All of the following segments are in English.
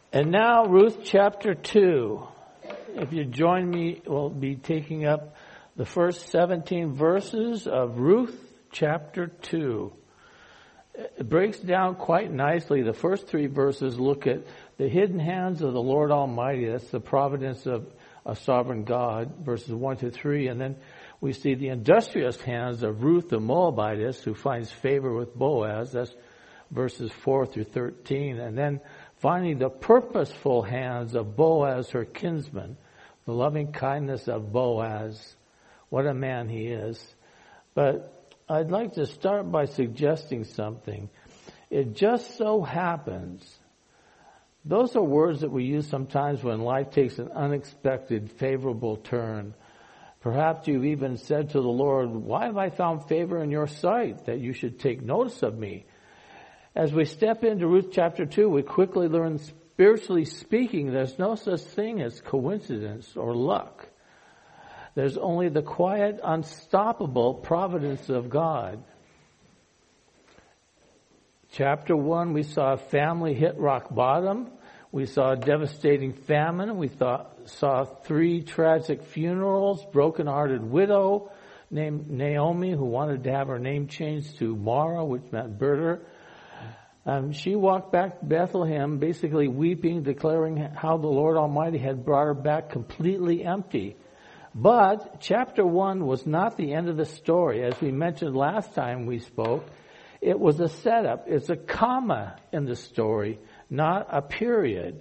And now Ruth chapter 2. If you join me, we'll be taking up the first 17 verses of Ruth chapter 2. It breaks down quite nicely. The first 3 verses look at the hidden hands of the Lord Almighty. That's the providence of a sovereign God, verses 1 to 3. And then we see the industrious hands of Ruth the Moabitess, who finds favor with Boaz. That's verses 4 through 13. And then finally, the purposeful hands of Boaz, her kinsman, the loving kindness of Boaz. What a man he is. But I'd like to start by suggesting something. It just so happens. Those are words that we use sometimes when life takes an unexpected, favorable turn. Perhaps you've even said to the Lord, "Why have I found favor in your sight that you should take notice of me?" As we step into Ruth chapter 2, we quickly learn, spiritually speaking, there's no such thing as coincidence or luck. There's only the quiet, unstoppable providence of God. Chapter 1, we saw a family hit rock bottom. We saw a devastating famine. We saw 3 tragic funerals, broken-hearted widow named Naomi, who wanted to have her name changed to Mara, which meant birder. She walked back to Bethlehem, basically weeping, declaring how the Lord Almighty had brought her back completely empty. But chapter 1 was not the end of the story. As we mentioned last time we spoke, it was a setup. It's a comma in the story, not a period.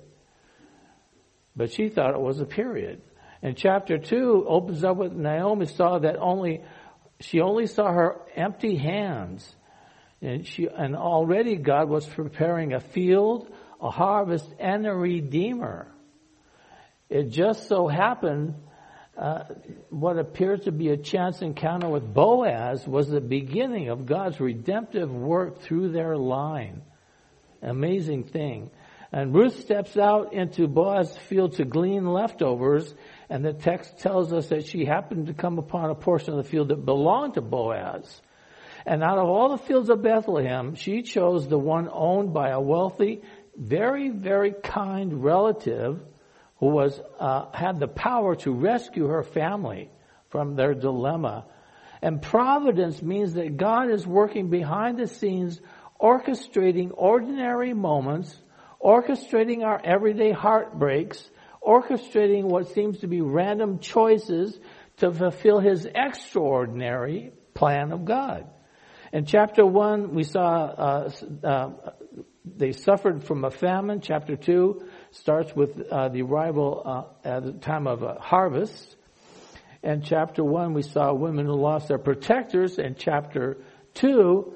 But she thought it was a period. And chapter 2 opens up with Naomi saw that she only saw her empty hands. And already God was preparing a field, a harvest, and a redeemer. It just so happened what appeared to be a chance encounter with Boaz was the beginning of God's redemptive work through their line. Amazing thing. And Ruth steps out into Boaz's field to glean leftovers, and the text tells us that she happened to come upon a portion of the field that belonged to Boaz. And out of all the fields of Bethlehem, she chose the one owned by a wealthy, very, very kind relative who had the power to rescue her family from their dilemma. And providence means that God is working behind the scenes, orchestrating ordinary moments, orchestrating our everyday heartbreaks, orchestrating what seems to be random choices to fulfill His extraordinary plan of God. In chapter 1, we saw they suffered from a famine. Chapter 2 starts with the arrival at the time of a harvest. And chapter 1, we saw women who lost their protectors. And chapter 2,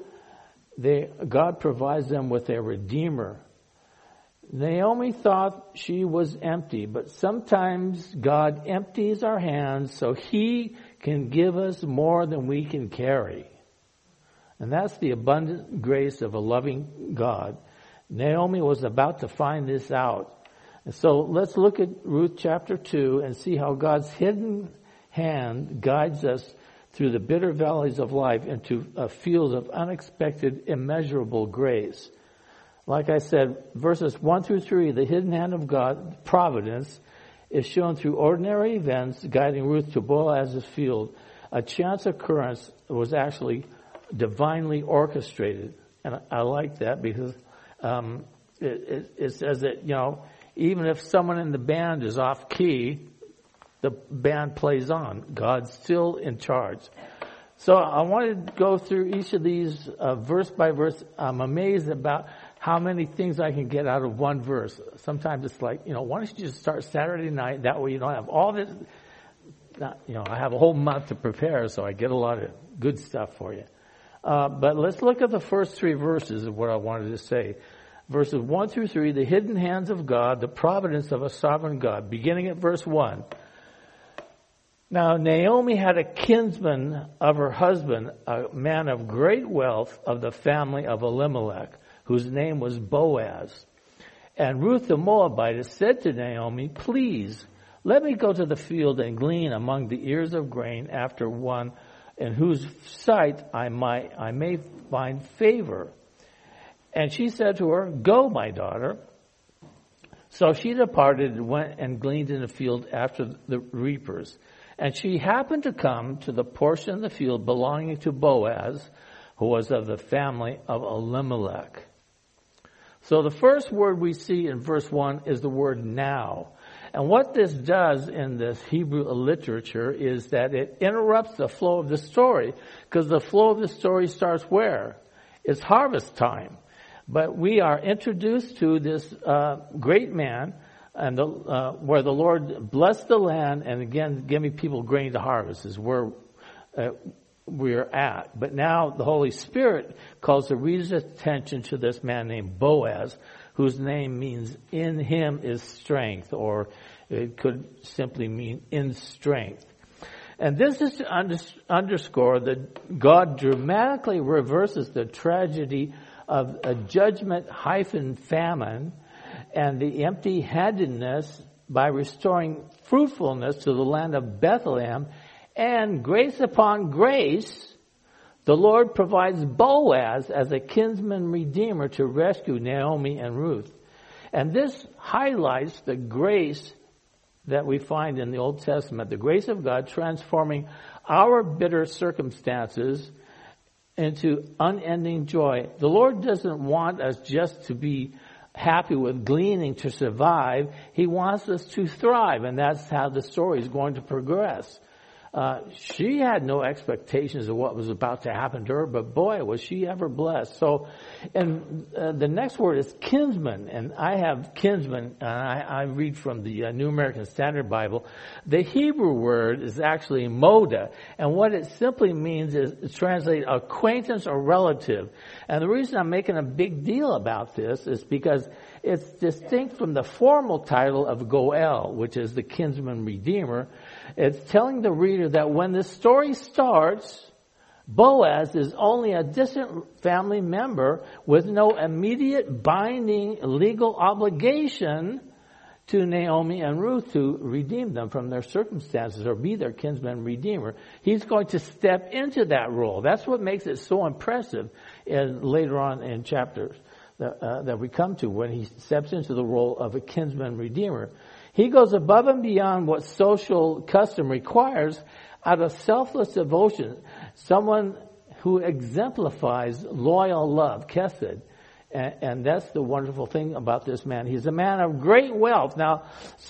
God provides them with a redeemer. Naomi thought she was empty, but sometimes God empties our hands so He can give us more than we can carry. And that's the abundant grace of a loving God. Naomi was about to find this out. And so let's look at Ruth chapter 2 and see how God's hidden hand guides us through the bitter valleys of life into a field of unexpected, immeasurable grace. Like I said, verses 1 through 3, the hidden hand of God, providence, is shown through ordinary events guiding Ruth to Boaz's field. A chance occurrence was actually divinely orchestrated. And I like that because it says that, even if someone in the band is off key, the band plays on. God's still in charge. So I wanted to go through each of these verse by verse. I'm amazed about how many things I can get out of one verse. Sometimes it's like, why don't you just start Saturday night? That way you don't have all this. I have a whole month to prepare, so I get a lot of good stuff for you. But let's look at the first 3 verses of what I wanted to say. Verses 1 through 3, the hidden hands of God, the providence of a sovereign God. Beginning at verse 1. Now Naomi had a kinsman of her husband, a man of great wealth of the family of Elimelech, whose name was Boaz. And Ruth the Moabitess said to Naomi, "Please, let me go to the field and glean among the ears of grain after one in whose sight I may find favor." And she said to her, "Go, my daughter." So she departed and went and gleaned in the field after the reapers. And she happened to come to the portion of the field belonging to Boaz, who was of the family of Elimelech. So the first word we see in verse 1 is the word now. And what this does in this Hebrew literature is that it interrupts the flow of the story, because the flow of the story starts where? It's harvest time. But we are introduced to this great man, and where the Lord blessed the land, and again, giving people grain to harvest is where we're at. But now the Holy Spirit calls the reader's attention to this man named Boaz, whose name means in him is strength, or it could simply mean in strength. And this is to underscore that God dramatically reverses the tragedy of a judgment-famine and the empty-handedness by restoring fruitfulness to the land of Bethlehem. And grace upon grace, the Lord provides Boaz as a kinsman redeemer to rescue Naomi and Ruth. And this highlights the grace that we find in the Old Testament, the grace of God transforming our bitter circumstances into unending joy. The Lord doesn't want us just to be happy with gleaning to survive. He wants us to thrive, and that's how the story is going to progress. She had no expectations of what was about to happen to her, but boy, was she ever blessed. So, and the next word is kinsman, and I have kinsman, and I read from the New American Standard Bible. The Hebrew word is actually moda, and what it simply means is translate acquaintance or relative. And the reason I'm making a big deal about this is because it's distinct from the formal title of Goel, which is the kinsman redeemer. It's telling the reader that when the story starts, Boaz is only a distant family member with no immediate binding legal obligation to Naomi and Ruth to redeem them from their circumstances or be their kinsman redeemer. He's going to step into that role. That's what makes it so impressive later on in chapters that we come to, when he steps into the role of a kinsman redeemer. He goes above and beyond what social custom requires out of selfless devotion. Someone who exemplifies loyal love, chesed. And that's the wonderful thing about this man. He's a man of great wealth. Now,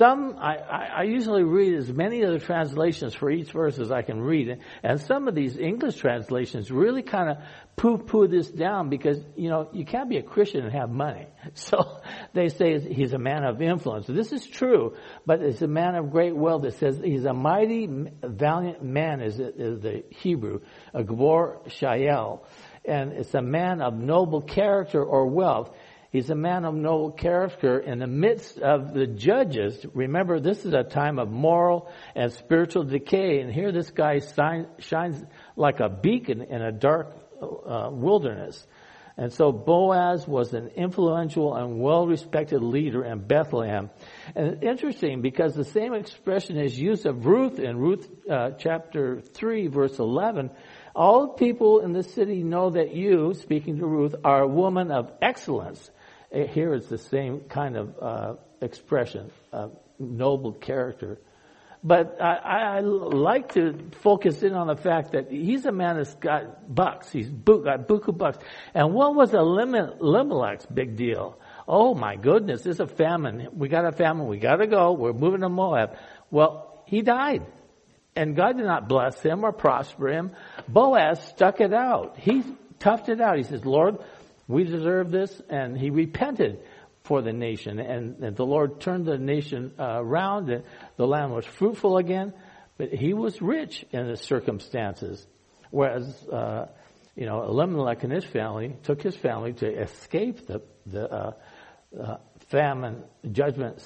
I usually read as many of the translations for each verse as I can read. And some of these English translations really kind of poo-poo this down because, you can't be a Christian and have money. So they say he's a man of influence. This is true, but it's a man of great wealth. It says he's a mighty, valiant man is the Hebrew, a Gabor Shael. And it's a man of noble character or wealth. He's a man of noble character in the midst of the judges. Remember, this is a time of moral and spiritual decay. And here this guy shines like a beacon in a dark wilderness. And so Boaz was an influential and well-respected leader in Bethlehem. And it's interesting because the same expression is used of Ruth in Ruth chapter 3, verse 11. All people in the city know that you, speaking to Ruth, are a woman of excellence. Here it's the same kind of expression, noble character. But I like to focus in on the fact that he's a man that's got bucks. He's got buku bucks. And what was Elimelech's big deal? Oh my goodness, there's a famine. We got a famine. We got to go. We're moving to Moab. Well, he died. And God did not bless him or prosper him. Boaz stuck it out. He toughed it out. He says, Lord, we deserve this. And he repented for the nation. And the Lord turned the nation around. And the land was fruitful again. But he was rich in his circumstances. Whereas, Elimelech and his family took his family to escape the famine, judgment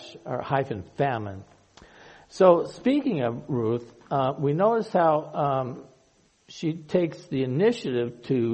/ famine. So speaking of Ruth, we notice how she takes the initiative to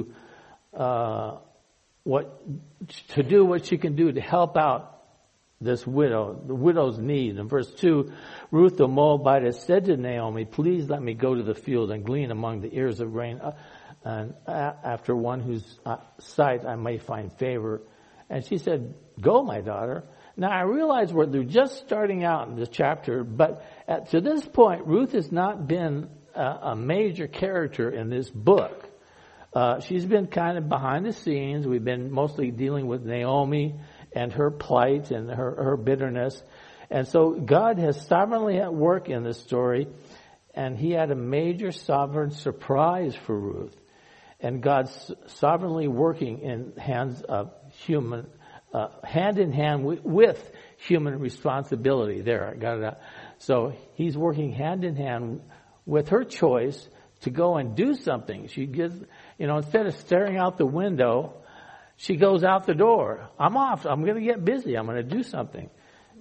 do what she can do to help out this widow, the widow's need. In verse 2, Ruth the Moabitess said to Naomi, "Please let me go to the field and glean among the ears of grain, and after one whose sight I may find favor." And she said, "Go, my daughter." Now, I realize they're just starting out in this chapter, but to this point, Ruth has not been a major character in this book. She's been kind of behind the scenes. We've been mostly dealing with Naomi and her plight and her bitterness. And so God has sovereignly at work in this story, and he had a major sovereign surprise for Ruth. And God's sovereignly working in hands of human, hand in hand with human responsibility. There, I got it out. So he's working hand in hand with her choice to go and do something. She gives, instead of staring out the window, she goes out the door. I'm off. I'm going to get busy. I'm going to do something.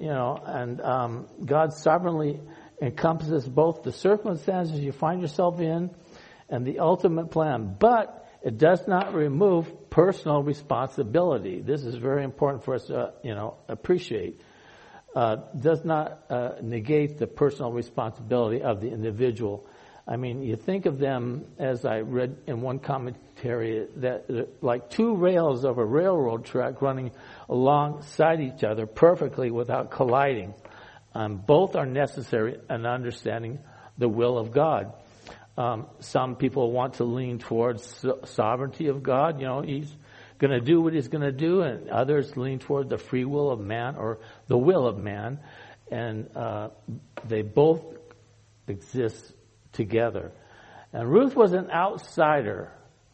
And God sovereignly encompasses both the circumstances you find yourself in and the ultimate plan. But it does not remove personal responsibility. This is very important for us to, appreciate. Does not negate the personal responsibility of the individual. I mean, you think of them, as I read in one commentary, that like two rails of a railroad track running alongside each other perfectly without colliding. Both are necessary in understanding the will of God. Some people want to lean towards sovereignty of God. He's going to do what he's going to do, and others lean toward the free will of man or the will of man, and they both exist together. And Ruth was an outsider.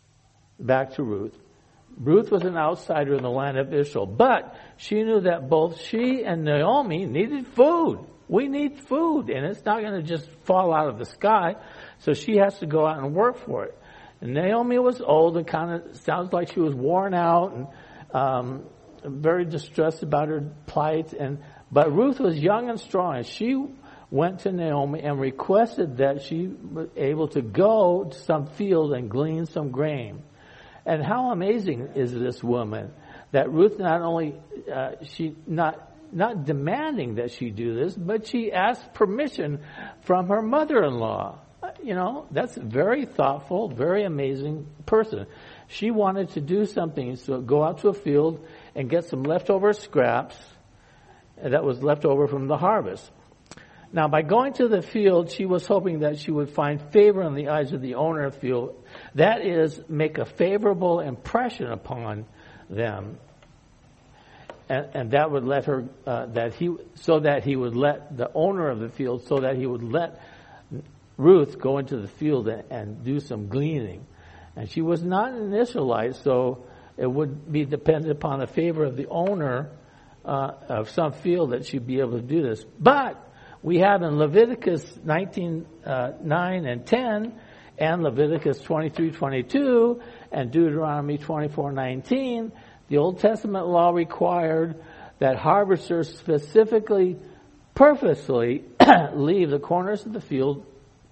Back to Ruth. Ruth was an outsider in the land of Israel, but she knew that both she and Naomi needed food. We need food, and it's not going to just fall out of the sky, so she has to go out and work for it. And Naomi was old and kind of sounds like she was worn out and very distressed about her plight. But Ruth was young and strong, and she went to Naomi and requested that she was able to go to some field and glean some grain. And how amazing is this woman that Ruth not only she not demanding that she do this, but she asked permission from her mother-in-law. That's a very thoughtful, very amazing person. She wanted to do something, so go out to a field and get some leftover scraps that was left over from the harvest. Now, by going to the field, she was hoping that she would find favor in the eyes of the owner of the field. That is, make a favorable impression upon them. And that would let her, so that he would let the owner of the field, so that he would let Ruth go into the field and do some gleaning. And she was not an Israelite, so it would be dependent upon the favor of the owner of some field that she'd be able to do this. But we have in Leviticus 19:9 and 10, and Leviticus 23:22, and Deuteronomy 24:19, the Old Testament law required that harvesters specifically, purposely leave the corners of the field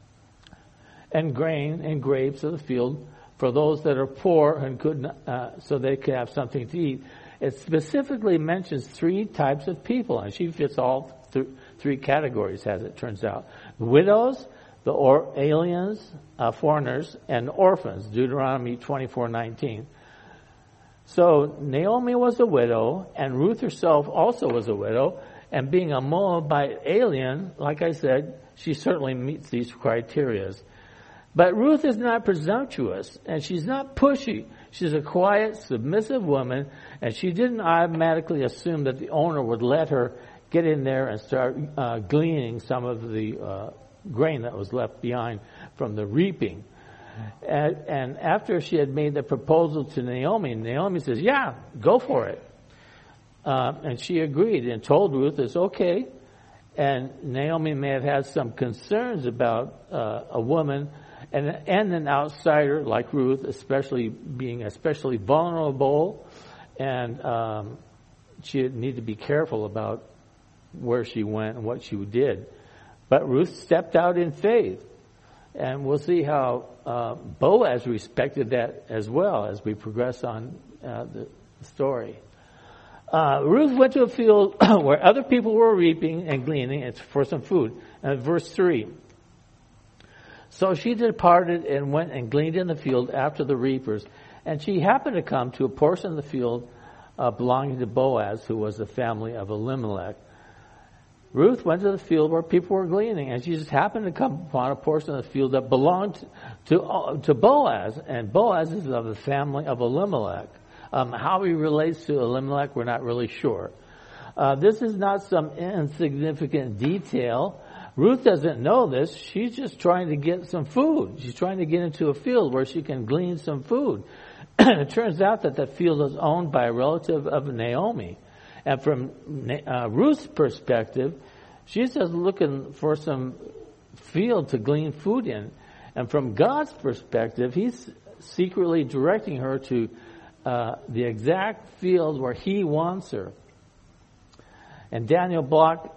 and grain and grapes of the field for those that are poor and couldn't, so they could have something to eat. It specifically mentions three types of people, and she fits all three categories, as it turns out: widows, the aliens, foreigners, and orphans. Deuteronomy 24:19. So Naomi was a widow, and Ruth herself also was a widow. And being a Moabite alien, like I said, she certainly meets these criteria. But Ruth is not presumptuous, and she's not pushy. She's a quiet, submissive woman, and she didn't automatically assume that the owner would let her get in there and start gleaning some of the grain that was left behind from the reaping. And after she had made the proposal to Naomi, Naomi says, yeah, go for it. And she agreed and told Ruth it's okay. And Naomi may have had some concerns about a woman and an outsider like Ruth, especially being especially vulnerable, and she would need to be careful about where she went and what she did. But Ruth stepped out in faith, and we'll see how Boaz respected that as well as we progress on the story. Ruth went to a field where other people were reaping and gleaning for some food. And verse 3. So she departed and went and gleaned in the field after the reapers. And she happened to come to a portion of the field belonging to Boaz, who was the family of Elimelech. Ruth went to the field where people were gleaning, and she just happened to come upon a portion of the field that belonged to Boaz, and Boaz is of the family of Elimelech. How he relates to Elimelech, we're not really sure. This is not some insignificant detail. Ruth doesn't know this. She's just trying to get some food. She's trying to get into a field where she can glean some food. It turns out that the field is owned by a relative of Naomi. And from Ruth's perspective, she's just looking for some field to glean food in. And from God's perspective, he's secretly directing her to the exact field where he wants her. And Daniel Block,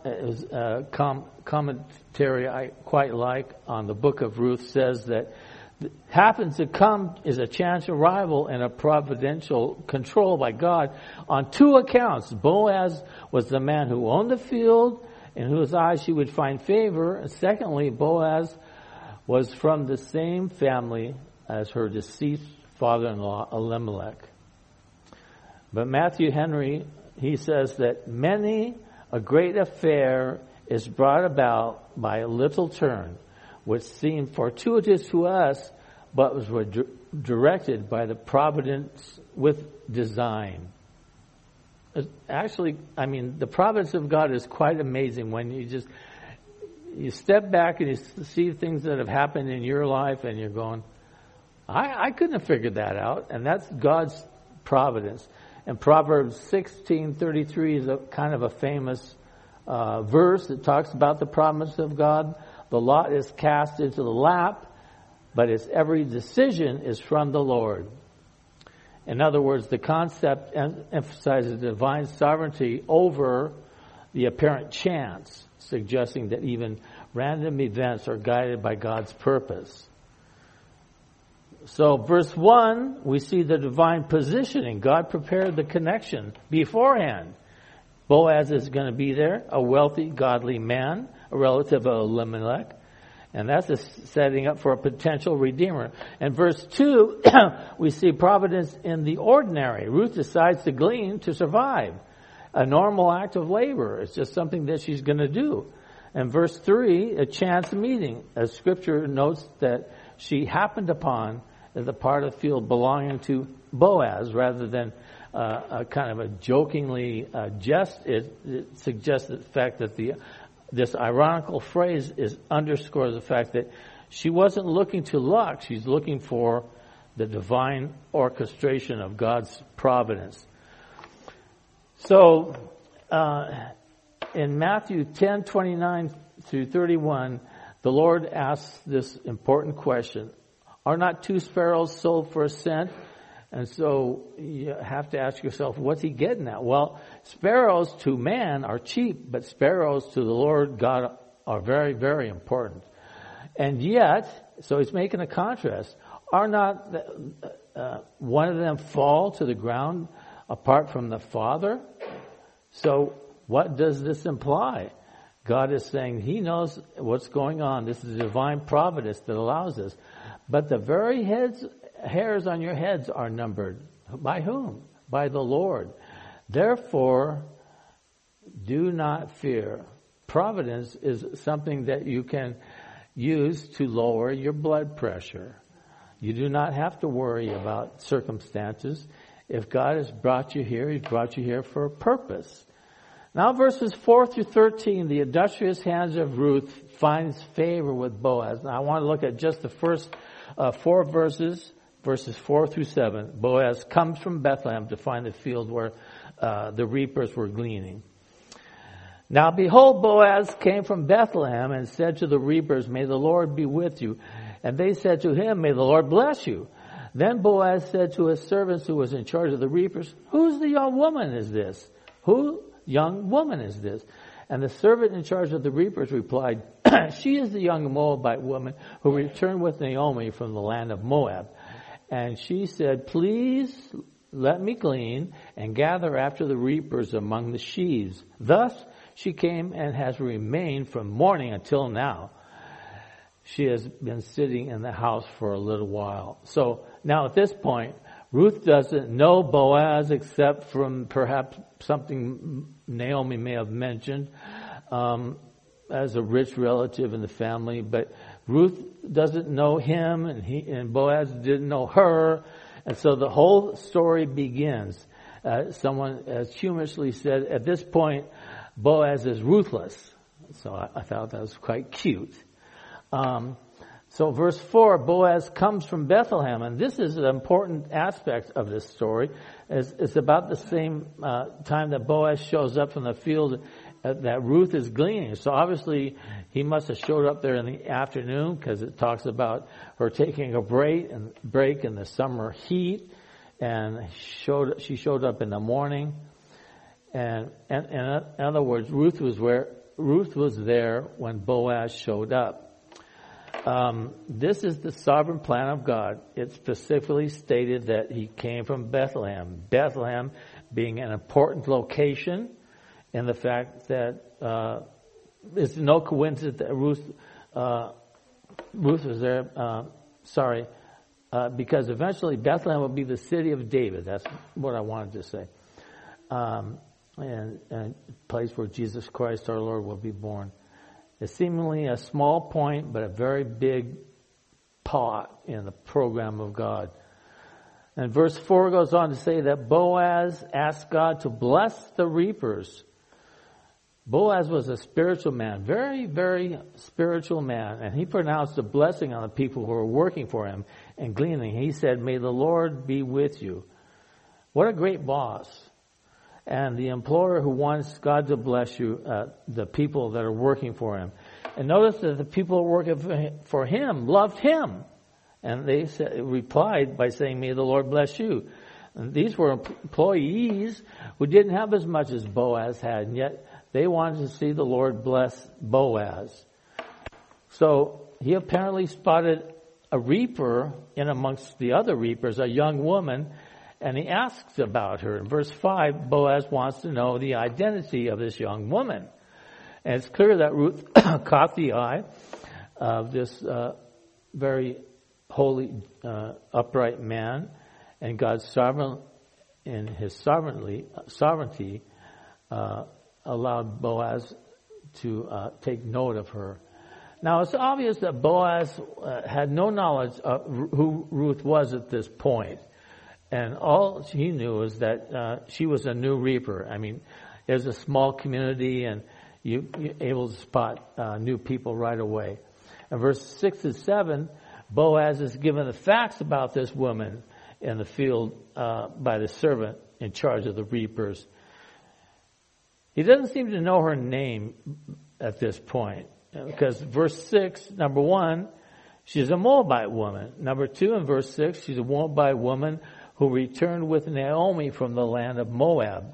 commentary I quite like on the book of Ruth, says that happens to come is a chance arrival and a providential control by God on two accounts. Boaz was the man who owned the field, in whose eyes she would find favor. And secondly, Boaz was from the same family as her deceased father-in-law, Elimelech. But Matthew Henry, he says that many a great affair is brought about by a little turn, which seemed fortuitous to us, but was directed by the providence with design. Actually, the providence of God is quite amazing when you step back and you see things that have happened in your life and you're going, I couldn't have figured that out. And that's God's providence. And Proverbs 16:33 is a kind of a famous verse that talks about the promise of God. The lot is cast into the lap, but its every decision is from the Lord. In other words, the concept emphasizes divine sovereignty over the apparent chance, suggesting that even random events are guided by God's purpose. So verse 1, we see the divine positioning. God prepared the connection beforehand. Boaz is going to be there, a wealthy, godly man, a relative of Elimelech. And that's a setting up for a potential redeemer. And verse 2, we see providence in the ordinary. Ruth decides to glean to survive. A normal act of labor. It's just something that she's going to do. And verse 3, a chance meeting. As Scripture notes that she happened upon the part of the field belonging to Boaz rather than a kind of a jokingly jest. It suggests the fact that this ironical phrase underscores the fact that she wasn't looking to luck. She's looking for the divine orchestration of God's providence. So, in Matthew 10:29 through 31, the Lord asks this important question: are not 2 sparrows sold for a cent? And so you have to ask yourself, what's he getting at? Well, sparrows to man are cheap, but sparrows to the Lord God are very, very important. And yet, so he's making a contrast. Are not one of them fall to the ground apart from the Father? So what does this imply? God is saying he knows what's going on. This is divine providence that allows this. But the very hairs on your heads are numbered. By whom? By the Lord. Therefore, do not fear. Providence is something that you can use to lower your blood pressure. You do not have to worry about circumstances. If God has brought you here, he's brought you here for a purpose. Now verses 4 through 13, the industrious hands of Ruth finds favor with Boaz. Now I want to look at just the first 4 verses 4 through 7. Boaz comes from Bethlehem to find the field where the reapers were gleaning. Now behold, Boaz came from Bethlehem and said to the reapers, may the Lord be with you. And they said to him, may the Lord bless you. Then Boaz said to his servants who was in charge of the reapers, whose the young woman is this? Who young woman is this? And the servant in charge of the reapers replied, she is the young Moabite woman who returned with Naomi from the land of Moab. And she said, please let me glean and gather after the reapers among the sheaves. Thus she came and has remained from morning until now. She has been sitting in the house for a little while. So now at this point, Ruth doesn't know Boaz except from perhaps something Naomi may have mentioned as a rich relative in the family, but Ruth doesn't know him, and Boaz didn't know her, and so the whole story begins. Someone as humorously said, at this point, Boaz is ruthless. So I thought that was quite cute. So verse 4, Boaz comes from Bethlehem, and this is an important aspect of this story. It's about the same time that Boaz shows up from the field that Ruth is gleaning. So obviously he must have showed up there in the afternoon, because it talks about her taking a break in the summer heat, and she showed up in the morning. And in other words, Ruth was there when Boaz showed up. This is the sovereign plan of God. It specifically stated that he came from Bethlehem. Bethlehem being an important location, and the fact that it's no coincidence that Ruth was there. Because eventually Bethlehem will be the city of David. That's what I wanted to say. And a place where Jesus Christ our Lord will be born. It's seemingly a small point, but a very big part in the program of God. And verse 4 goes on to say that Boaz asked God to bless the reapers. Boaz was a spiritual man, very, very spiritual man, and he pronounced a blessing on the people who were working for him and gleaning. He said, "May the Lord be with you." What a great boss. And the employer who wants God to bless you, the people that are working for him. And notice that the people working for him loved him. And they replied by saying, "May the Lord bless you." And these were employees who didn't have as much as Boaz had, and yet they wanted to see the Lord bless Boaz. So he apparently spotted a reaper in amongst the other reapers, a young woman, and he asks about her. In verse 5, Boaz wants to know the identity of this young woman. And it's clear that Ruth caught the eye of this very holy, upright man, and God's sovereign, in his sovereignty, allowed Boaz to take note of her. Now, it's obvious that Boaz had no knowledge of who Ruth was at this point. And all he knew is that she was a new reaper. I mean, it was a small community, and you're able to spot new people right away. In verse 6 and 7, Boaz is given the facts about this woman in the field by the servant in charge of the reapers. He doesn't seem to know her name at this point, because verse 6, number 1, she's a Moabite woman. Number 2, in verse 6, she's a Moabite woman who returned with Naomi from the land of Moab.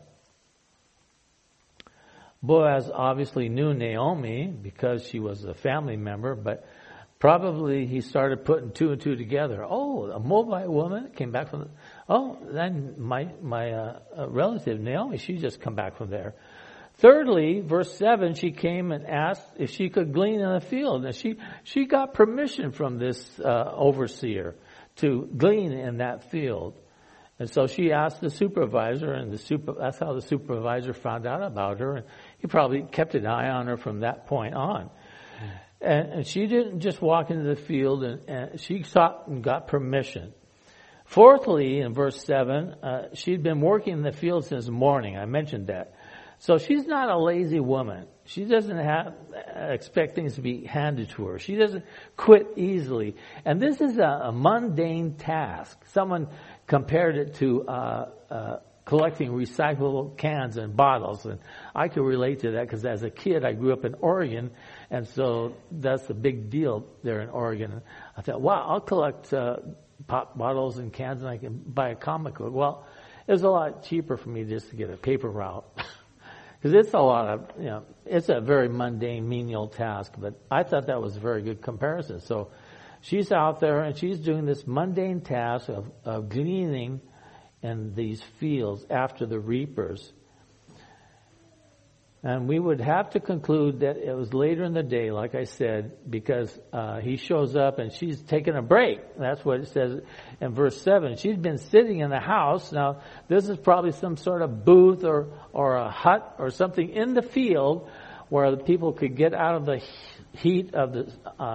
Boaz obviously knew Naomi because she was a family member, but probably he started putting two and two together. Oh, a Moabite woman came back from then my relative Naomi, she just come back from there. Thirdly, verse 7, she came and asked if she could glean in the field. And she got permission from this overseer to glean in that field. And so she asked the supervisor, and that's how the supervisor found out about her. And he probably kept an eye on her from that point on. And she didn't just walk into the field, and she sought and got permission. Fourthly, in verse 7, she'd been working in the field since morning. I mentioned that. So she's not a lazy woman. She doesn't expect things to be handed to her. She doesn't quit easily. And this is a mundane task. Someone compared it to collecting recyclable cans and bottles. And I can relate to that because as a kid I grew up in Oregon, and so that's a big deal there in Oregon. I thought, wow, I'll collect pop bottles and cans and I can buy a comic book. Well, it was a lot cheaper for me just to get a paper route. Because it's a lot of, it's a very mundane, menial task. But I thought that was a very good comparison. So she's out there and she's doing this mundane task of gleaning in these fields after the reapers. And we would have to conclude that it was later in the day, like I said, because he shows up and she's taking a break. That's what it says in verse 7. She's been sitting in the house. Now, this is probably some sort of booth or a hut or something in the field where the people could get out of the heat of the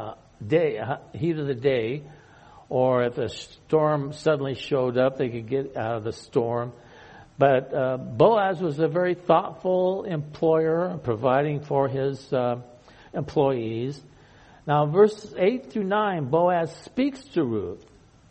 day, or if a storm suddenly showed up, they could get out of the storm. But Boaz was a very thoughtful employer, providing for his employees. Now, verses 8 through 9, Boaz speaks to Ruth.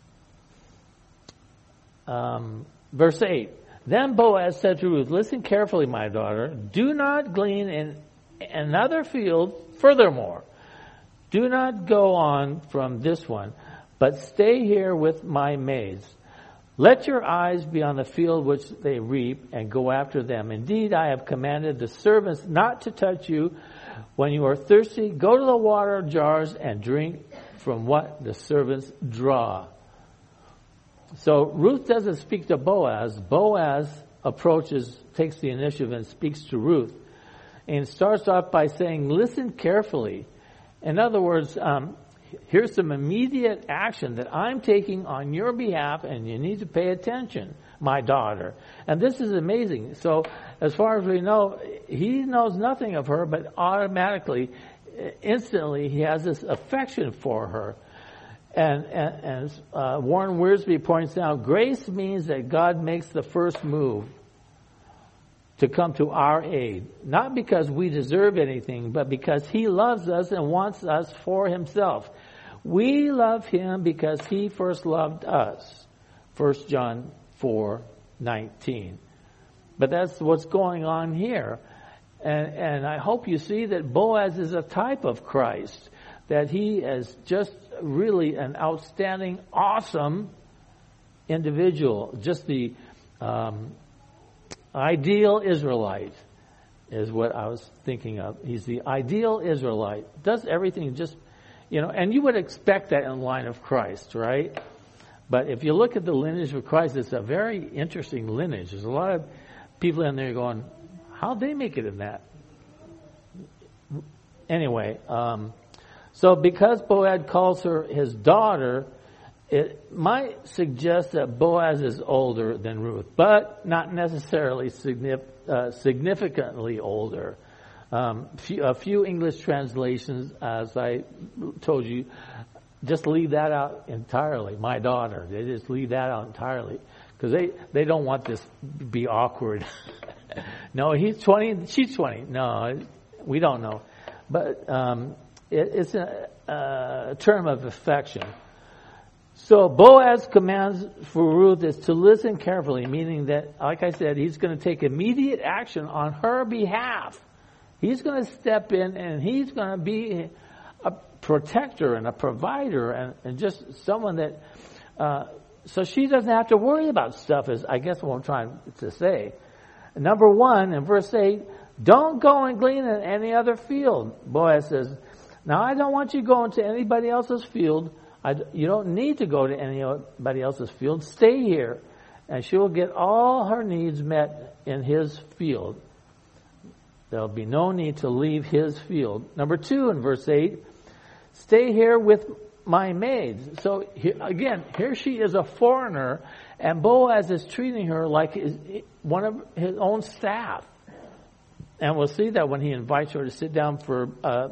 Verse 8, then Boaz said to Ruth, listen carefully, my daughter. Do not glean in another field furthermore. Do not go on from this one, but stay here with my maids. Let your eyes be on the field which they reap, and go after them. Indeed, I have commanded the servants not to touch you. When you are thirsty, go to the water jars and drink from what the servants draw. So Ruth doesn't speak to Boaz. Boaz takes the initiative and speaks to Ruth. And starts off by saying, listen carefully. In other words, here's some immediate action that I'm taking on your behalf, and you need to pay attention, my daughter. And this is amazing. So as far as we know, he knows nothing of her, but automatically, instantly, he has this affection for her. And Warren Wiersbe points out, grace means that God makes the first move to come to our aid, not because we deserve anything, but because he loves us and wants us for himself. We love him because he first loved us. 1 John 4:19. But that's what's going on here. And I hope you see that Boaz is a type of Christ, that he is just really an outstanding, awesome individual, just the ideal Israelite is what I was thinking of. He's the ideal Israelite. Does everything just, and you would expect that in the line of Christ, right? But if you look at the lineage of Christ, it's a very interesting lineage. There's a lot of people in there going, how'd they make it in that? Anyway, so because Boaz calls her his daughter, it might suggest that Boaz is older than Ruth, but not necessarily significantly older. A few English translations, as I told you, just leave that out entirely. My daughter, they just leave that out entirely because they don't want this to be awkward. No, he's 20, she's 20. No, we don't know, but it's a term of affection. So Boaz's commands for Ruth is to listen carefully, meaning that, like I said, he's going to take immediate action on her behalf. He's going to step in and he's going to be a protector and a provider and just someone that, so she doesn't have to worry about stuff, is I guess what I'm trying to say. Number 1, in verse 8, don't go and glean in any other field. Boaz says, now I don't want you going to anybody else's field. You don't need to go to anybody else's field. Stay here, and she will get all her needs met in his field. There'll be no need to leave his field. Number 2, in verse 8, stay here with my maids. So here she is a foreigner, and Boaz is treating her like one of his own staff. And we'll see that when he invites her to sit down for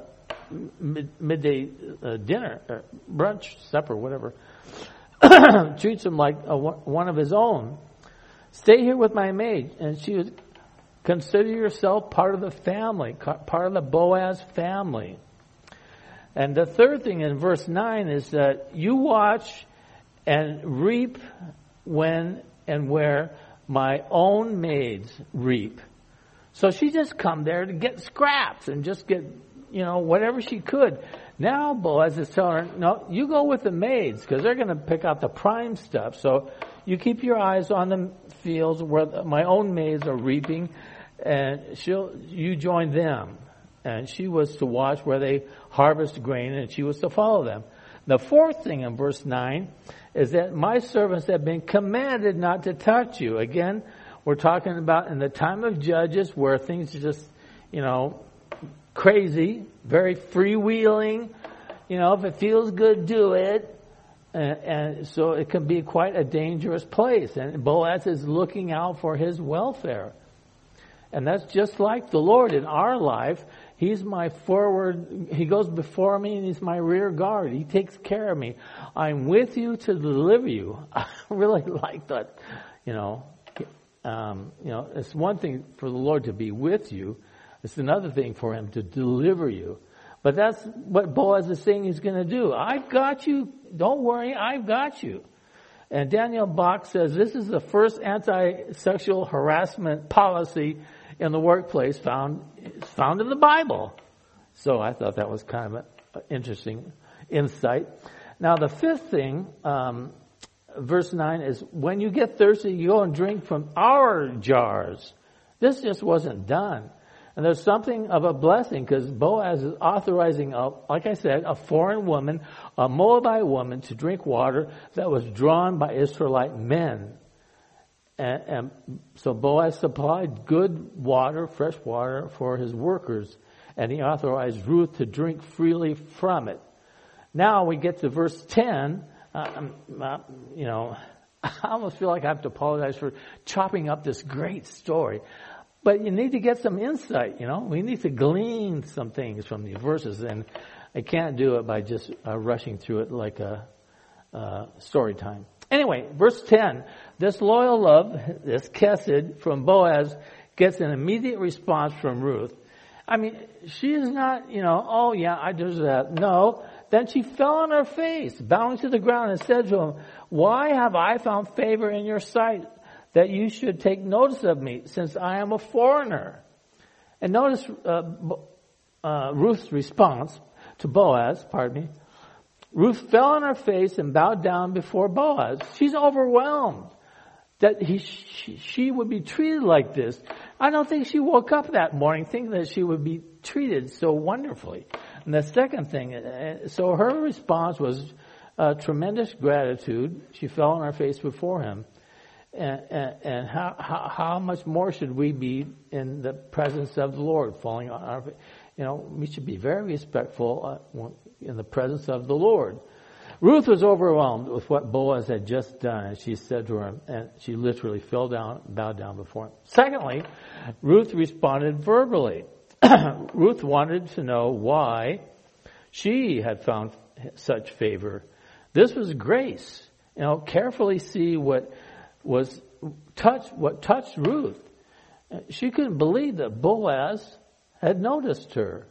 midday dinner, or brunch, supper, whatever. Treats him like one of his own. Stay here with my maid. And she would consider yourself part of the family, part of the Boaz family. And the third thing in verse 9 is that you watch and reap when and where my own maids reap. So she just come there to get scraps and just get, whatever she could. Now Boaz is telling her, no, you go with the maids because they're going to pick out the prime stuff. So you keep your eyes on the fields where my own maids are reaping, and you join them. And she was to watch where they harvest grain, and she was to follow them. The fourth thing in verse 9 is that my servants have been commanded not to touch you. Again, we're talking about in the time of Judges where things just, crazy, very freewheeling. If it feels good, do it. And so it can be quite a dangerous place. And Boaz is looking out for his welfare. And that's just like the Lord in our life. He's my forward, He goes before me and He's my rear guard. He takes care of me. I'm with you to deliver you. I really like that. It's one thing for the Lord to be with you. It's another thing for Him to deliver you. But that's what Boaz is saying He's going to do. I've got you. Don't worry, I've got you. And Daniel Bach says this is the first anti-sexual harassment policy in the workplace found in the Bible. So I thought that was kind of an interesting insight. Now the fifth thing, verse 9 is, when you get thirsty, you go and drink from our jars. This just wasn't done. And there's something of a blessing because Boaz is authorizing, like I said, a foreign woman, a Moabite woman, to drink water that was drawn by Israelite men. And so Boaz supplied good water, fresh water, for his workers, and he authorized Ruth to drink freely from it. Now we get to verse 10. I almost feel like I have to apologize for chopping up this great story. But you need to get some insight, We need to glean some things from these verses, and I can't do it by just rushing through it like a story time. Anyway, verse 10, this loyal love, this chesed from Boaz, gets an immediate response from Ruth. I mean, she is not, oh yeah, I deserve that. No. Then she fell on her face, bowing to the ground, and said to him, why have I found favor in your sight, that you should take notice of me, since I am a foreigner? And notice Ruth's response to Boaz, Ruth fell on her face and bowed down before Boaz. She's overwhelmed that she would be treated like this. I don't think she woke up that morning thinking that she would be treated so wonderfully. And the second thing, so her response was tremendous gratitude. She fell on her face before him. And how much more should we be in the presence of the Lord, falling on our face? We should be very respectful in the presence of the Lord. Ruth was overwhelmed with what Boaz had just done, and she said to him, and she literally bowed down before him. Secondly, Ruth responded verbally. Ruth wanted to know why she had found such favor. This was grace. Carefully see what touched Ruth. She couldn't believe that Boaz had noticed her.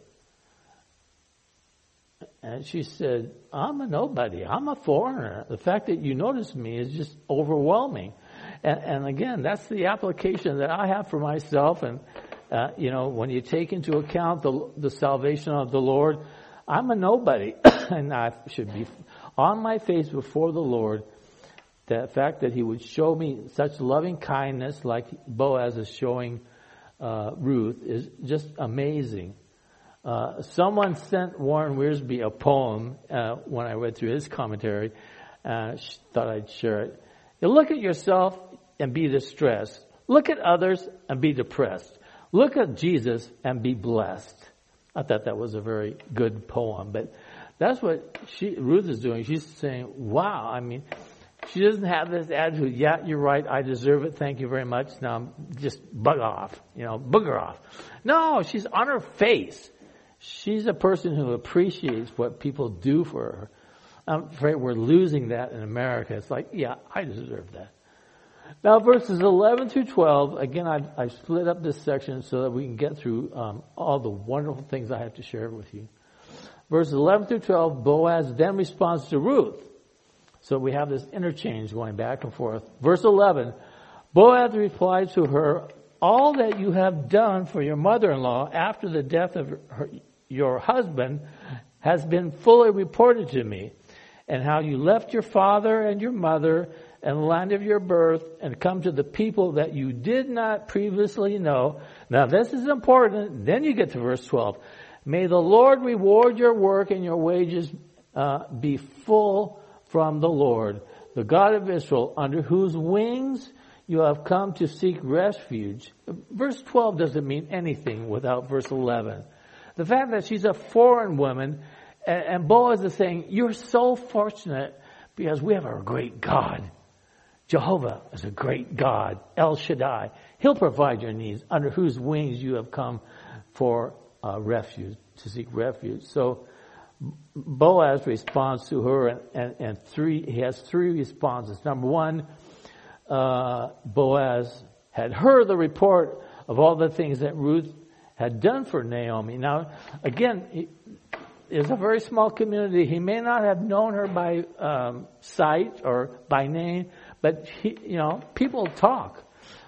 And she said, I'm a nobody. I'm a foreigner. The fact that you noticed me is just overwhelming. And again, that's the application that I have for myself. And, when you take into account the salvation of the Lord, I'm a nobody. And I should be on my face before the Lord. The fact that He would show me such loving kindness like Boaz is showing Ruth is just amazing. Someone sent Warren Wiersbe a poem when I read through his commentary. Thought I'd share it. You look at yourself and be distressed. Look at others and be depressed. Look at Jesus and be blessed. I thought that was a very good poem, but that's what Ruth is doing. She's saying, wow, I mean, she doesn't have this attitude, yeah, you're right, I deserve it, thank you very much, now just booger off. No, she's on her face. She's a person who appreciates what people do for her. I'm afraid we're losing that in America. It's like, yeah, I deserve that. Now, verses 11 through 12, again, I've split up this section so that we can get through all the wonderful things I have to share with you. Verses 11 through 12, Boaz then responds to Ruth. So we have this interchange going back and forth. Verse 11, Boaz replied to her, all that you have done for your mother-in-law after the death of your husband has been fully reported to me, and how you left your father and your mother and the land of your birth and come to the people that you did not previously know. Now this is important. Then you get to verse 12. May the Lord reward your work and your wages be full from the Lord, the God of Israel, under whose wings you have come to seek refuge. Verse 12 doesn't mean anything without verse 11. The fact that she's a foreign woman, and Boaz is saying, you're so fortunate because we have a great God. Jehovah is a great God. El Shaddai. He'll provide your needs, under whose wings you have come for refuge, to seek refuge. So Boaz responds to her, and he has three responses. Number one, Boaz had heard the report of all the things that Ruth had done for Naomi. Now, again, it's a very small community. He may not have known her by sight or by name, but people talk,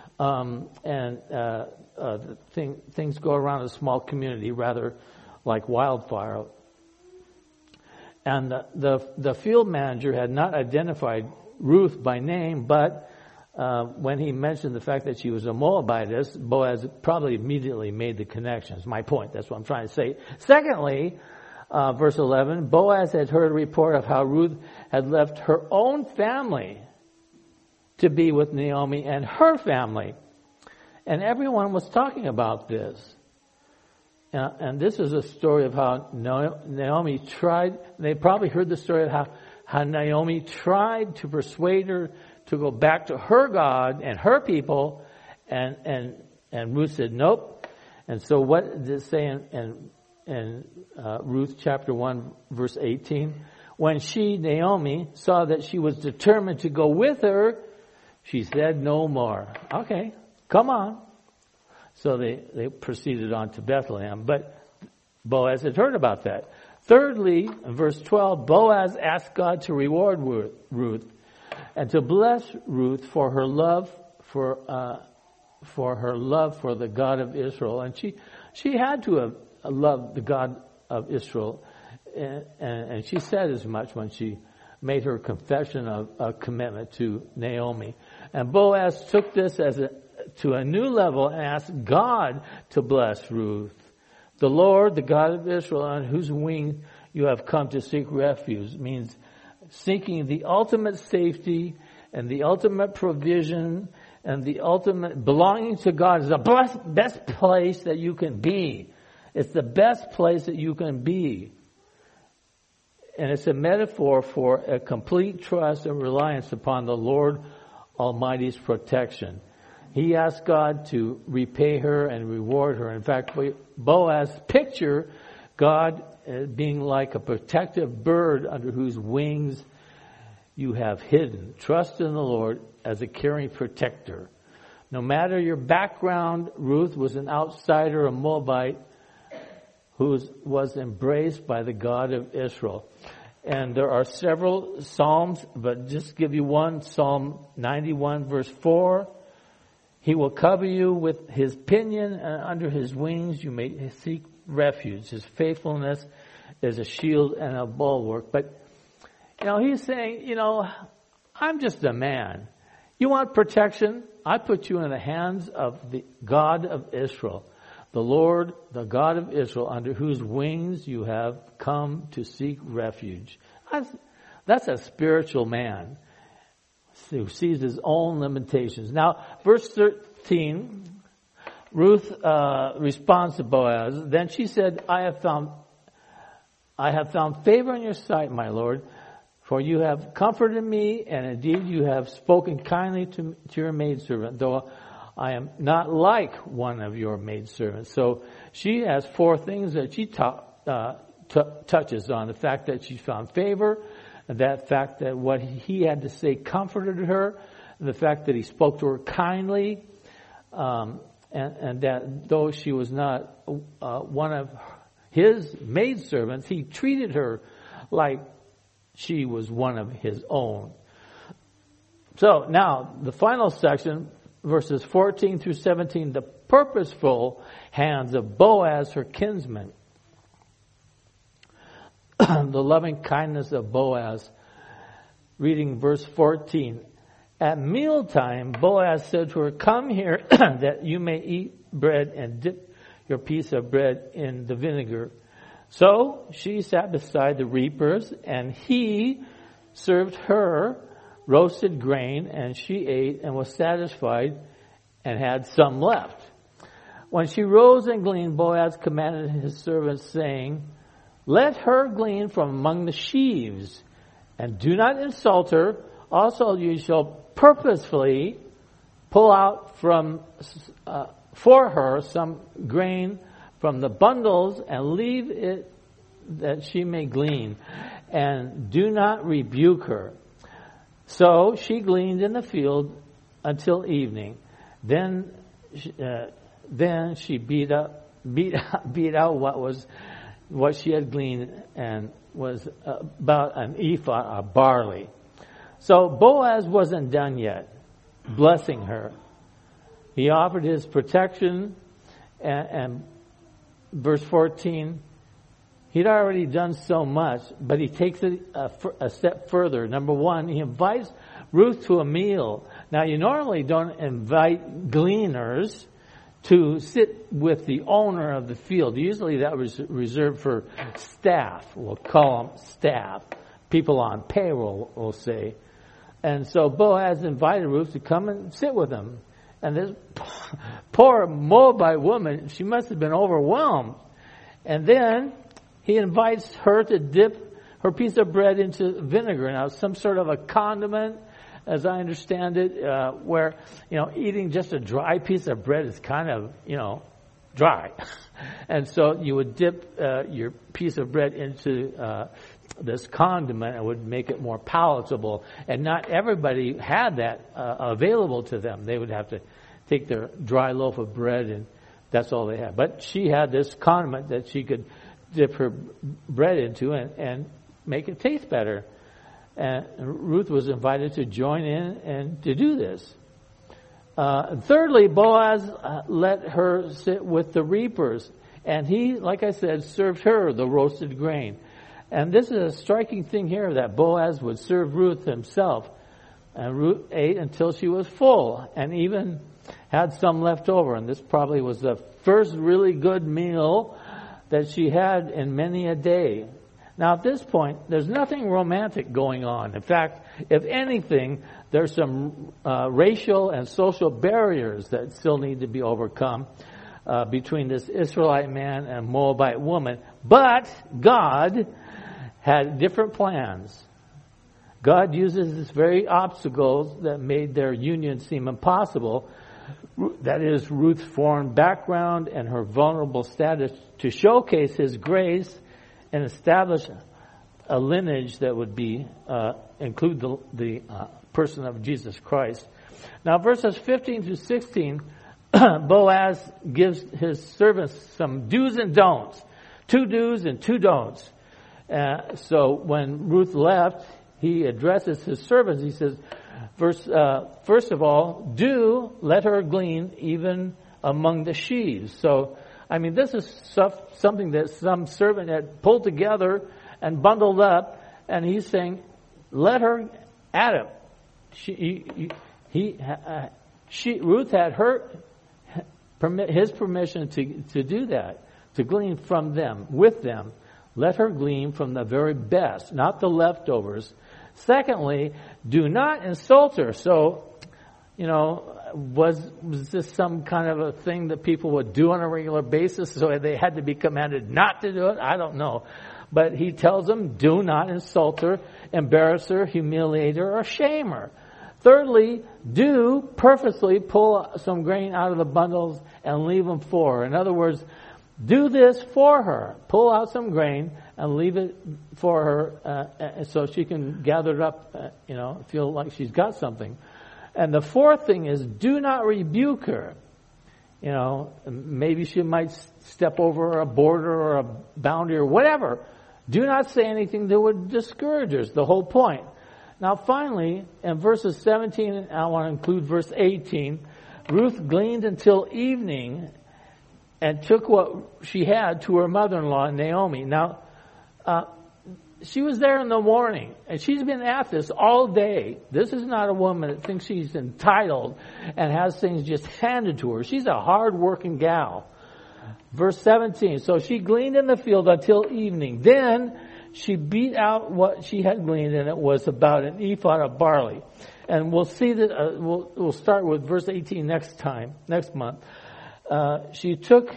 things go around a small community rather like wildfire. And the field manager had not identified Ruth by name, but when he mentioned the fact that she was a Moabitess, Boaz probably immediately made the connections. My point, that's what I'm trying to say. Secondly, verse 11, Boaz had heard a report of how Ruth had left her own family to be with Naomi and her family. And everyone was talking about this. And this is a story of how Naomi tried, they probably heard the story of how Naomi tried to persuade her to go back to her God and her people, and Ruth said nope. And so what does it say in Ruth chapter 1 verse 18? When she, Naomi, saw that she was determined to go with her, she said no more. Okay, come on. So they proceeded on to Bethlehem. But Boaz had heard about that. Thirdly, in verse 12, Boaz asked God to reward Ruth and to bless Ruth for her love for the God of Israel. And she had to have loved the God of Israel. And she said as much when she made her confession of commitment to Naomi. And Boaz took this to a new level and asked God to bless Ruth. The Lord, the God of Israel, on whose wing you have come to seek refuge, means seeking the ultimate safety and the ultimate provision and the ultimate belonging to God is the best place that you can be. It's the best place that you can be. And it's a metaphor for a complete trust and reliance upon the Lord Almighty's protection. He asked God to repay her and reward her. In fact, Boaz picture God being like a protective bird under whose wings you have hidden. Trust in the Lord as a caring protector. No matter your background, Ruth was an outsider, a Moabite, who was embraced by the God of Israel. And there are several Psalms, but just give you one, Psalm 91 verse 4. He will cover you with his pinion, and under his wings you may seek refuge. His faithfulness is a shield and a bulwark. But, he's saying, I'm just a man. You want protection? I put you in the hands of the God of Israel. The Lord, the God of Israel, under whose wings you have come to seek refuge. That's a spiritual man who sees his own limitations. Now, verse 13, Ruth responds to Boaz. Then she said, I have found favor in your sight, my Lord, for you have comforted me, and indeed you have spoken kindly to your maidservant, though I am not like one of your maidservants. So she has four things that she touches on. The fact that she found favor, that fact that what he had to say comforted her, the fact that he spoke to her kindly, and that though she was not one of his maidservants, he treated her like she was one of his own. So now, the final section, verses 14 through 17, the purposeful hands of Boaz, her kinsman. The loving kindness of Boaz. Reading verse 14. At mealtime, Boaz said to her, come here that you may eat bread and dip your piece of bread in the vinegar. So she sat beside the reapers, and he served her roasted grain, and she ate and was satisfied and had some left. When she rose and gleaned, Boaz commanded his servants, saying, let her glean from among the sheaves, and do not insult her. Also you shall purposefully pull out for her some grain from the bundles, and leave it that she may glean, and do not rebuke her. So she gleaned in the field until evening. Then she beat out what she had gleaned, and was about an ephah of barley. So Boaz wasn't done yet blessing her. He offered his protection, and verse 14, he'd already done so much, but he takes it a step further. Number one, he invites Ruth to a meal. Now, you normally don't invite gleaners to sit with the owner of the field. Usually that was reserved for staff. We'll call them staff. People on payroll, we'll say. And so Boaz invited Ruth to come and sit with him. And this poor Moabite woman, she must have been overwhelmed. And then he invites her to dip her piece of bread into vinegar. Now, some sort of a condiment, as I understand it, where, eating just a dry piece of bread is kind of, dry. And so you would dip your piece of bread into this condiment and would make it more palatable. And not everybody had that available to them. They would have to take their dry loaf of bread, and that's all they had. But she had this condiment that she could dip her bread into and make it taste better. And Ruth was invited to join in and to do this. Thirdly, Boaz let her sit with the reapers. And he, like I said, served her the roasted grain. And this is a striking thing here, that Boaz would serve Ruth himself. And Ruth ate until she was full, and even had some left over. And this probably was the first really good meal that she had in many a day. Now, at this point, there's nothing romantic going on. In fact, if anything, there's some racial and social barriers that still need to be overcome between this Israelite man and Moabite woman. But God had different plans. God uses these very obstacles that made their union seem impossible, that is, Ruth's foreign background and her vulnerable status, to showcase His grace and establish a lineage that would be include the person of Jesus Christ. Now, verses 15 through 16, Boaz gives his servants some do's and don'ts, 2 do's and 2 don'ts. So when Ruth left, he addresses his servants. He says, first of all, do let her glean even among the sheaves. So, this is something that some servant had pulled together and bundled up, and he's saying, let her at it. Ruth had his permission to do that, to glean from them, with them. Let her glean from the very best, not the leftovers. Secondly, do not insult her. So, was this some kind of a thing that people would do on a regular basis, so they had to be commanded not to do it? I don't know. But he tells them, do not insult her, embarrass her, humiliate her, or shame her. Thirdly, do purposely pull some grain out of the bundles and leave them for her. In other words, do this for her. Pull out some grain and leave it for her so she can gather it up, feel like she's got something. And the fourth thing is, do not rebuke her. Maybe she might step over a border or a boundary or whatever. Do not say anything that would discourage her, is the whole point. Now finally, in verses 17, and I want to include verse 18, Ruth gleaned until evening and took what she had to her mother-in-law, Naomi. Now, she was there in the morning, and she's been at this all day. This is not a woman that thinks she's entitled and has things just handed to her. She's a hard-working gal. Verse 17, so she gleaned in the field until evening. Then she beat out what she had gleaned, and it was about an ephah of barley. And we'll see that, we'll start with verse 18 next month. She took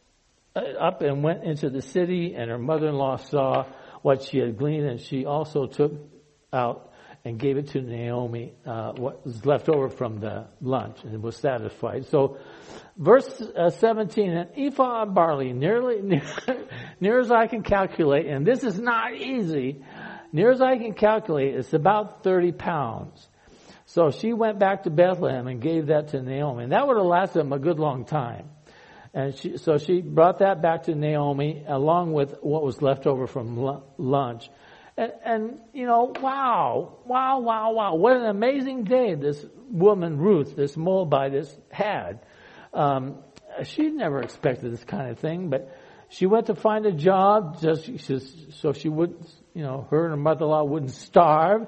up and went into the city, and her mother-in-law saw what she had gleaned, and she also took out and gave it to Naomi, what was left over from the lunch, and was satisfied. So, verse 17, an ephah of barley, near as I can calculate, and this is not easy, near as I can calculate, it's about 30 pounds. So she went back to Bethlehem and gave that to Naomi, and that would have lasted them a good long time. And so she brought that back to Naomi along with what was left over from lunch. And you know, wow. What an amazing day this woman, Ruth, this Moabitess, had. She'd never expected this kind of thing, but she went to find a job so she wouldn't, you know, her and her mother-in-law wouldn't starve.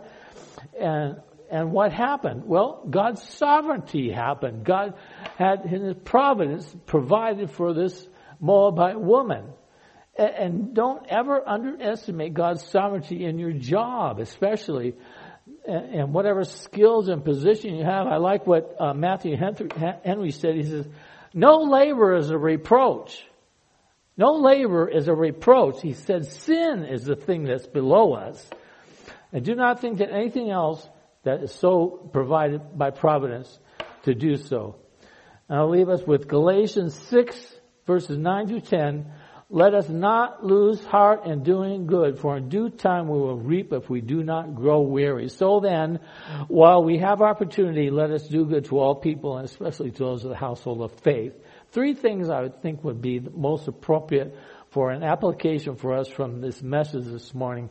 And what happened? Well, God's sovereignty happened. God had in His providence provided for this Moabite woman. And don't ever underestimate God's sovereignty in your job, especially, and whatever skills and position you have. I like what Matthew Henry said. He says, no labor is a reproach. No labor is a reproach. He said, sin is the thing that's below us. And do not think that anything else that is so provided by providence to do so. And I'll leave us with Galatians 6, verses 9 through 10. Let us not lose heart in doing good, for in due time we will reap if we do not grow weary. So then, while we have opportunity, let us do good to all people, and especially to those of the household of faith. 3 things I would think would be the most appropriate for an application for us from this message this morning.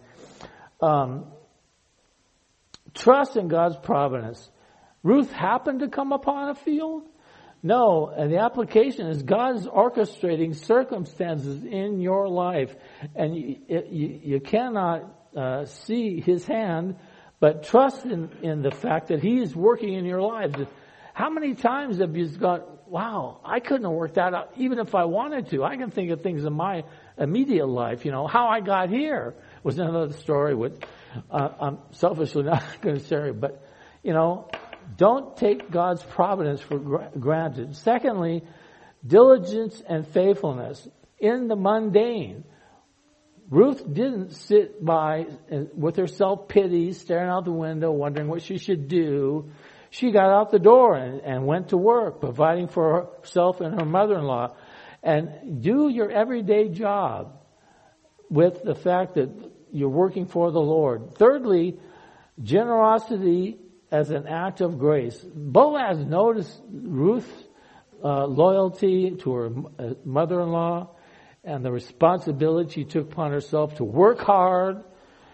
Trust in God's providence. Ruth happened to come upon a field? No, and the application is God is orchestrating circumstances in your life, and you cannot see His hand, but trust in the fact that He is working in your lives. How many times have you gone, wow, I couldn't have worked that out even if I wanted to. I can think of things in my immediate life, you know, how I got here was another story with, I'm selfishly not going to share it, but, you know, don't take God's providence for granted. Secondly, diligence and faithfulness in the mundane. Ruth didn't sit by with her self-pity, staring out the window, wondering what she should do. She got out the door and went to work, providing for herself and her mother-in-law. And do your everyday job with the fact that you're working for the Lord. Thirdly, generosity as an act of grace. Boaz noticed Ruth's loyalty to her mother-in-law and the responsibility she took upon herself to work hard.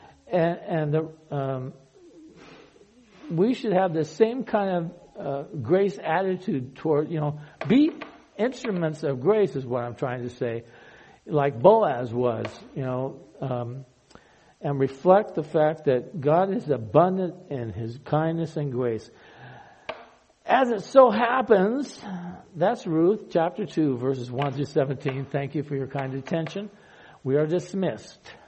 We should have the same kind of grace attitude toward, you know, be instruments of grace is what I'm trying to say, like Boaz was, you know, and reflect the fact that God is abundant in His kindness and grace. As it so happens, that's Ruth chapter 2, verses 1 through 17. Thank you for your kind attention. We are dismissed.